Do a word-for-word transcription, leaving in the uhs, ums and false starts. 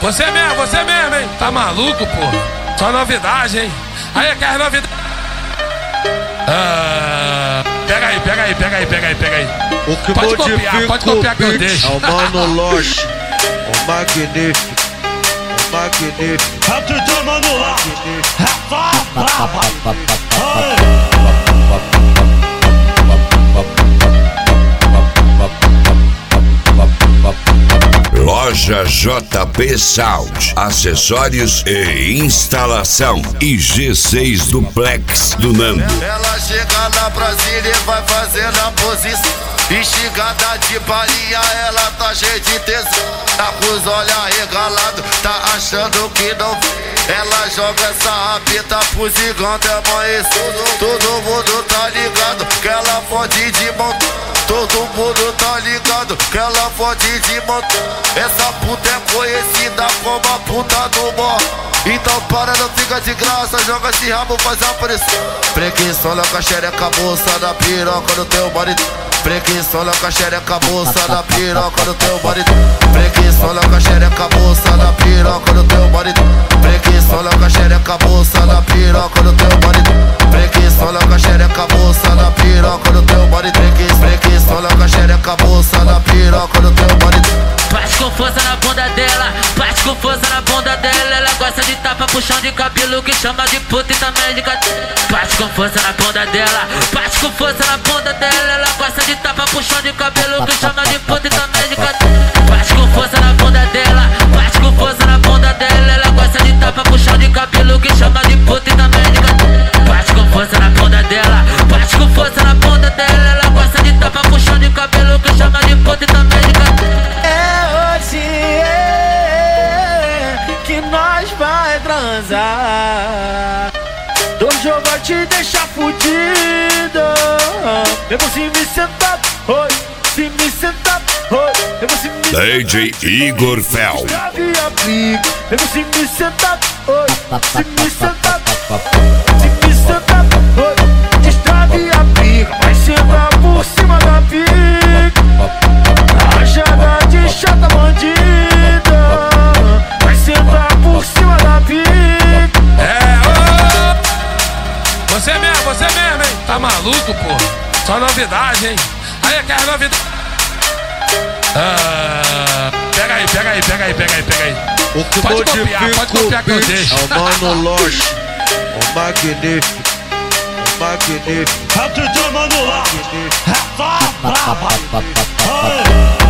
Você mesmo, você mesmo, hein? Tá maluco, pô? Só novidade, hein? Aí, quer novidade? Ah, pega aí, pega aí, pega aí, pega aí, pega aí. O que pode copiar, pode copiar que eu deixo. É o Mano Loche, o magnífico, o magnífico. É o Titã Mano Loche, Loja J P Sound, acessórios e instalação. I G seis Duplex do Nando. Ela chega na Brasília e vai fazendo a posição. Instigada de balinha, ela tá cheia de tesão. Tá com os olhos arregalados, tá achando que não vê. Ela joga essa rabeta pro gigante amanhecer. Todo mundo tá ligado que ela fode de montão. Todo mundo tá ligado que ela fode de montão. Essa puta é conhecida como a puta do morro. Então para, não fica de graça, joga esse rabo, faz a pressão. Preguiçola com a xereca, bolsa da piroca no teu marido. Preguiçola com a xereca, bolsa da piroca no teu marido. Preguiçola com a xereca, bolsa da piroca no teu marido. Preguiçola com a xereca, bolsa da piroca no teu marido. Preguiçola com a xereca, bolsa da piroca no teu marido. Preguiçola com a xereca, bolsa da piroca no teu marido. Bate com força na bunda dela, bate com força na bunda dela. Ela gosta de tapa, puxão de cabelo, que chama de puta e também de cadela. Bate com força na bunda dela, bate com força na bunda dela. Ela gosta de tapa, puxão de cabelo, que chama de puta e também de cadela. Bate com força na bunda dela, bate com força na bunda dela. Ela gosta de tapa, puxão de cabelo, que chama de puta e também de cadela. Bate com força na bunda dela, bate com força na bunda dela. Ela gosta de tapa, puxão de cabelo, que chama de puta e também de cadela. Hoje é que nós vai transar. Hoje eu vou te deixar fudido. Eu vou se me sentar, oi, se me sentar, oi. Eu vou se me sentar, D J Igor Fel. Eu vou se me sentar, oi, se me sentar, se me sentar, oi. Destrave a pica, vai sentar por cima da pica. Rajada de chata bandida, vai sentar por cima da pica. É, ô, você mesmo, você mesmo, hein? Tá maluco, pô? Só novidade, hein? Aí, quer novidade? Ah, pega aí, pega aí, pega aí, pega aí, pega aí. O que pode copiar, pode copiar que eu deixo. É o Mano Loche, o magnífico, o magnífico. é o Titã Mano Loche, magnífico.